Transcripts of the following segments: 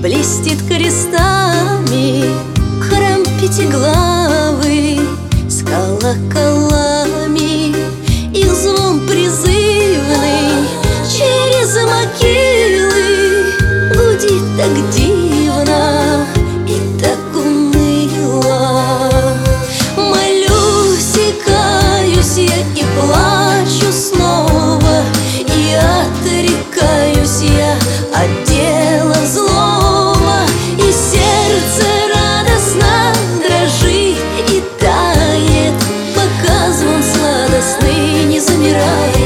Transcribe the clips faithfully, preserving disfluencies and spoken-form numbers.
блестит крестами храм пятиглавый с колоколами. Их звон призывный через могилы гудит так дивно и так уныло. Молюсь и каюсь я и плачу снова, и отрекаюсь я от дела злого, и сердце радостно дрожит и тает, пока звон сладостный не замирает.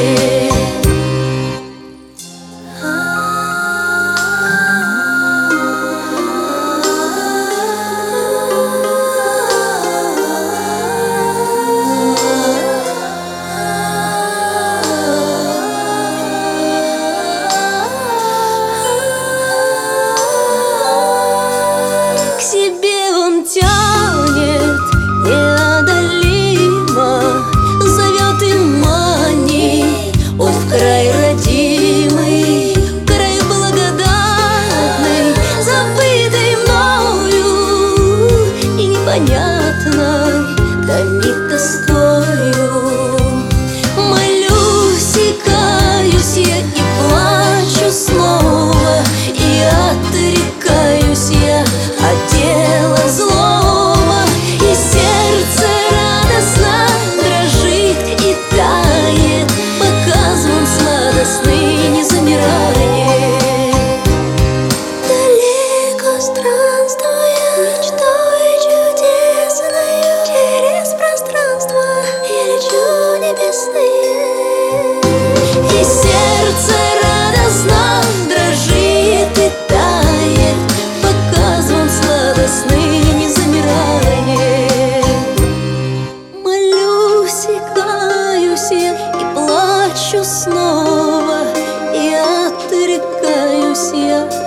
К себе он тянет неодолимо, зовет и манит, о, в край родимый, в край благодатный, забытый мною и непонятной, томит тоскою. Молюсь и каюсь я и плачу снова, и отрекаюсь я от дела злого, и сердце радостно дрожит и тает, пока звон сладостный не замирает. Далеко странствуя мечтой чудесной, через пространство я лечу небесные, и сердце радостно дрожит и тает, пока звон сладостный не замирает. Молюсь и каюсь я и плачу снова, и отрекаюсь я